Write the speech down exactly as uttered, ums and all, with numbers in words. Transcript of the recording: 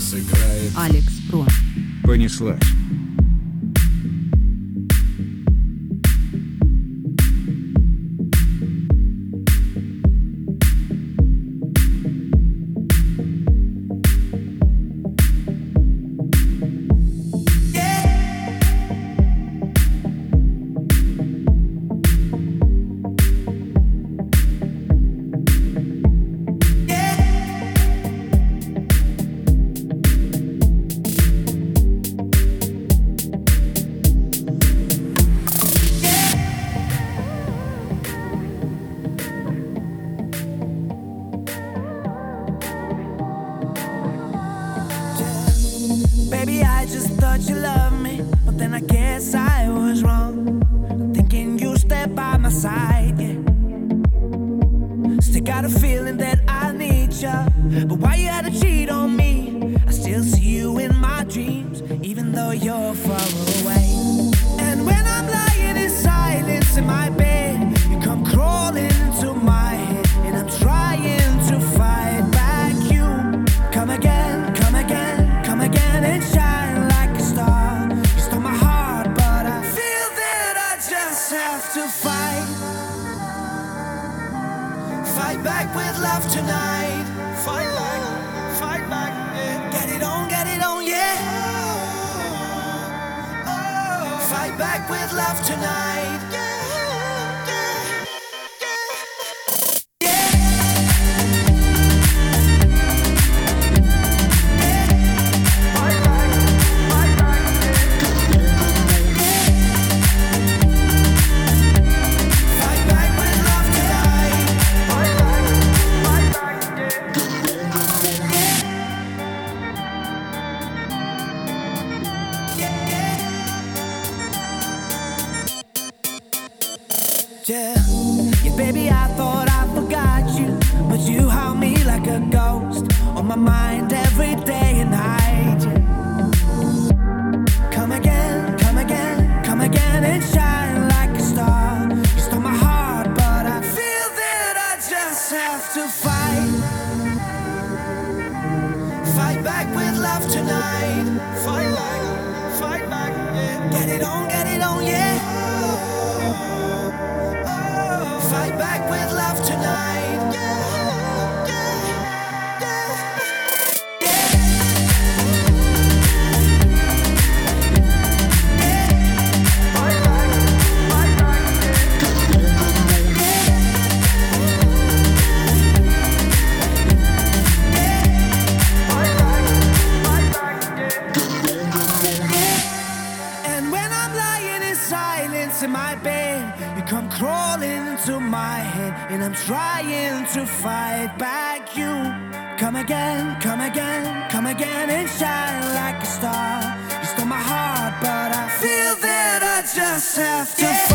нас играет Алекс Про. Понеслась. Baby, I just thought you loved me, but then I guess I was wrong. Thinking you stay by my side, yeah. Still got a feeling that I need you, but why you had to cheat on me? I still see you in my dreams, even though you're far away. And when I'm lying in silence in my bed, you come crawling into my head, and I'm trying to fight back. You come again, come again, come again and shine like a star. You stole my heart, but I feel that I just have to fight. Fight back with love tonight. Fight back, fight back, yeah. Get it on, get it on, yeah. Oh, fight back with love tonight. Yeah, yeah, yeah, yeah. Fight back, fight back, yeah. Fight back with love tonight. Fight back, fight back, yeah. Yeah, baby, I thought I forgot you, but you haunt me like a ghost on my mind every day and night. Yeah. Come again, come again, come again and shine like a star. You stole my heart, but I feel that I just have to fight. Fight back with love tonight. Fight back, fight back, yeah. Get it on, get it on, yeah. Oh, fight back with love tonight. Yeah, yeah, yeah, yeah. Fight back, fight back, and when I'm lying in silence in my bed, you come crawling into my head, and I'm trying to fight back. You come again, come again, come again and shine like a star. You stole my heart, but I feel that I just have to fight.